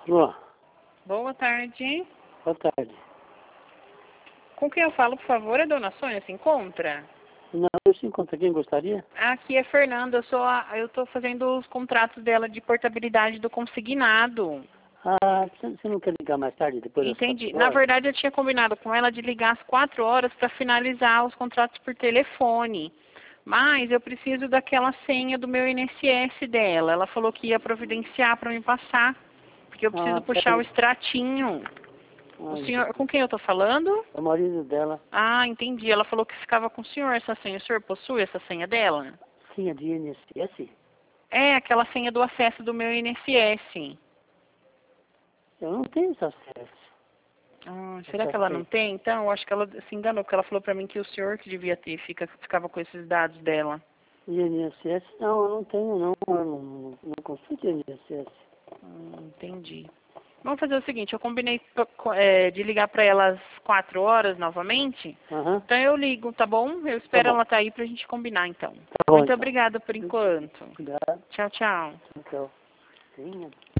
Alô, Boa tarde. boa tarde. Com quem eu falo, por favor? A dona Sônia se encontra? Não, eu se encontra quem gostaria? Aqui é Fernanda, eu estou fazendo os contratos dela de portabilidade do consignado. Ah, você não quer ligar mais tarde, depois das Entendi. 4 Na horas? verdade, eu tinha combinado com ela de ligar às 4 horas para finalizar os contratos por telefone. Mas eu preciso daquela senha do meu INSS dela. Ela falou que ia providenciar para me passar, porque eu preciso Ah, puxar o peraí. extratinho. O Ai, senhor, com quem eu estou falando? é o marido dela. Ah, entendi. Ela falou que ficava com o senhor essa senha. O senhor possui essa senha dela? Senha de INSS? É, aquela senha do acesso do meu INSS. Eu não tenho esse acesso. Ah, será Essa que ela não senha. tem? Então, eu acho que ela se enganou, porque ela falou pra mim que o senhor que devia ter, ficava com esses dados dela. INSS? Não, eu não tenho, não. Eu não consulto INSS. Entendi. Vamos fazer o seguinte, eu combinei de ligar pra ela às 4 horas novamente. Aham, Então eu ligo, tá bom? Eu tá espero bom. ela estar aí pra gente combinar, então. Tá bom, Muito então. obrigada por enquanto. Obrigado. Tchau, tchau. Tchau. Senha.